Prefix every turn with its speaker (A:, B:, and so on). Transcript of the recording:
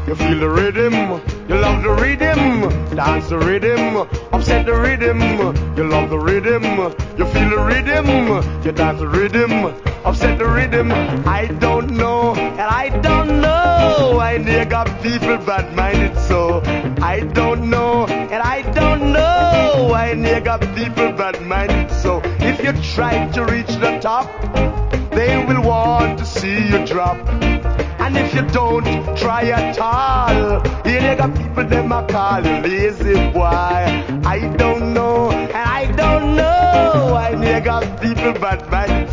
A: You feel the rhythm, you love the rhythm, dance the rhythm, upset the rhythm. You love the rhythm, you feel the rhythm, you dance the rhythm, upset the rhythm. I don't know, and I don't know why they got people bad-minded so. I don't know, and I don't know why they got people bad-minded so. If you try to reach the top, they will want to see you drop. And if you don't try at all, here they got people them a call you lazy boy. I don't know, and I don't know why they got people bad-minded